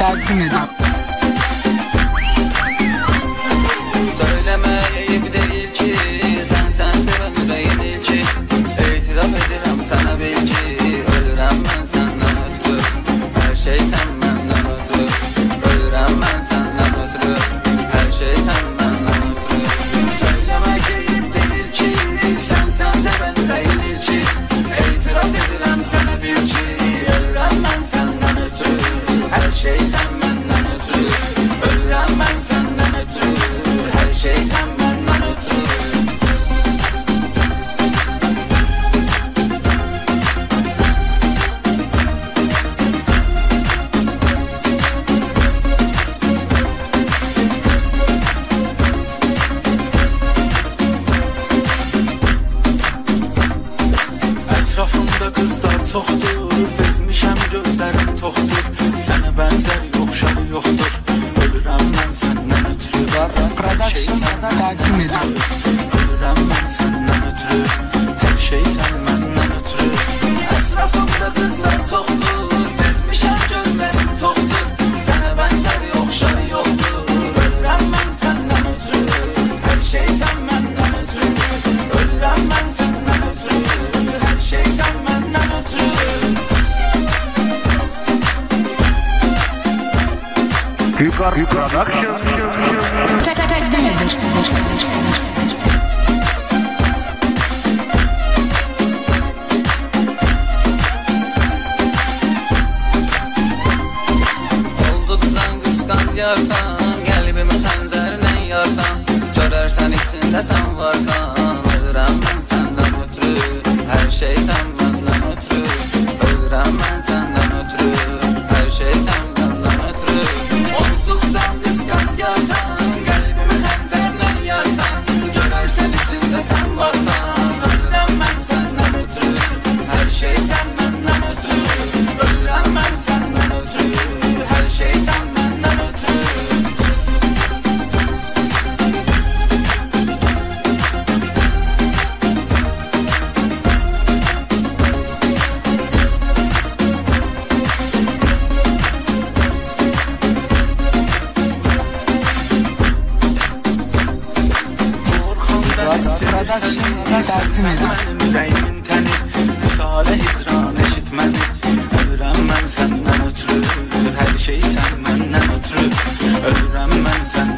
təqdim edir. Söylemeyip değil ki sen sevən ürəyin ilki. İtiraf edirəm sana bil ki ölürəm mən səndən ötürü. Hər şey sən məndən ötürü. Ölürəm mən səndən ötürü. Hər şey sən məndən ötürü. Söylemeyip değil ki sen sevən ürəyin ilki. İtiraf edirəm sana bil ki ölürəm mən səndən ötürü. Hər şey sən məndən ötürü. Ölürəm mən səndən ötürü. Hər şey sən məndən ötürü. Ətrafımda qızlar çoxdur, bezmişəm gözlərim toxdur. Sənə bənzər yoxşar yoxdur. Ölürəm mən səndən ötürü. Production təqdim edir. Ölürəm mən səndən ötürü. Hər şey sən məndən ötürü. Ətrafımda qızlar çoxdur, bezmişəm gözlərim toxdur. Sənə bənzər yoxşar yoxdur. Ölürəm mən səndən ötürü. Hər şey sən məndən ötürü. Ölürəm mən səndən ötürü. Hər şey sən məndən ötürü. Production. Təqdim edir. Oldu bizən qısqanc yarsan, qəlbimi xəncərlə yarsan. Görərsən içində sən varsan. Ölürəm mən səndən ötürü. Hər şey sən məndən ötürü. Ölürəm mən səndən ötürü. Hər şey sən məndən ötürü. Olduqdan qısqanc yarsan, qəlbimi xəncərlə yarsan. Görərsən içində sən varsan. Ölürəm mən səndən ötürü. Hər şey sən məndən ötürü. Ölürəm mən səndən ötürü. Hər şey sən məndən ötürü. Production təqdim edir. Mənim ürəyimin təni, misalə hicran eşitməni. Ölürəm mən səndən ötürü. Hər şey sən məndən ötürü. Ölürəm mən səndən